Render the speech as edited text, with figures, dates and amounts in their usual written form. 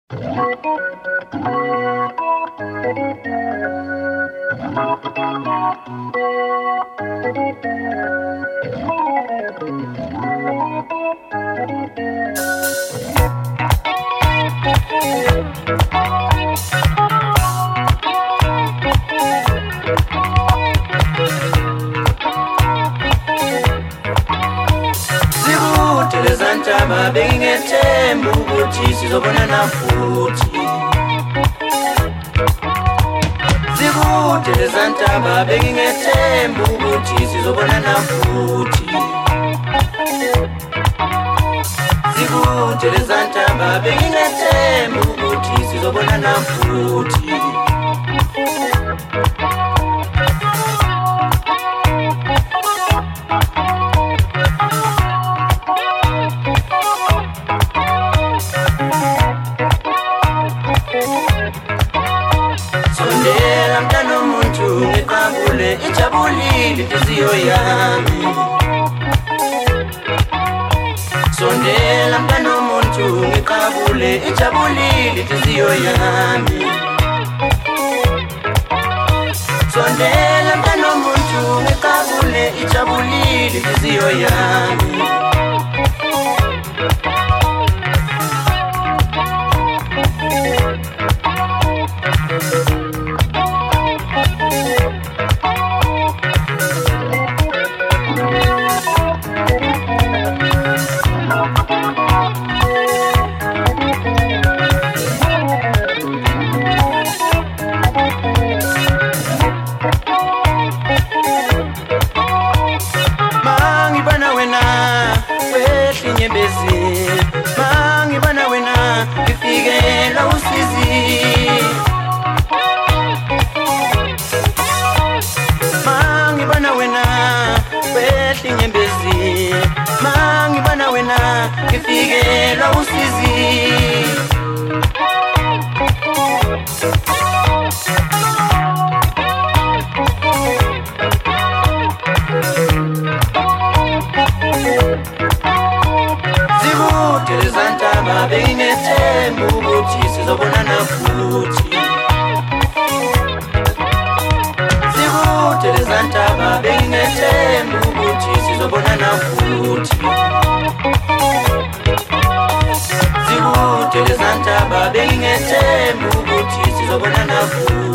Zantaba bengethemba ukuthi sizobonana futhi. Zikude lezantaba bengethemba ukuthi sizobonana futhi. Zikude lezantaba bengethemba ukuthi sizobonana futhi. Sondela mntana umuntu ngiqabule ijabulile inhliziyo yami. Sondela mntana umuntu ngiqabule ijabulile inhliziyo yami. Sondela mntana umuntu ngiqabule ijabulile inhliziyo yami. Mangibana wena wehlinyembezi, mangibana wena ngifikela usizi. Mangibana wena wehlinyembezi, mangibana wena ngifikela usizi. Zikude lezantaba bengethemba ukuthi sizobonana futhi. Zikude lezantaba bengethemba ukuthi sizobonana futhi. Zikude lezantaba bengethemba ukuthi sizobonana futhi.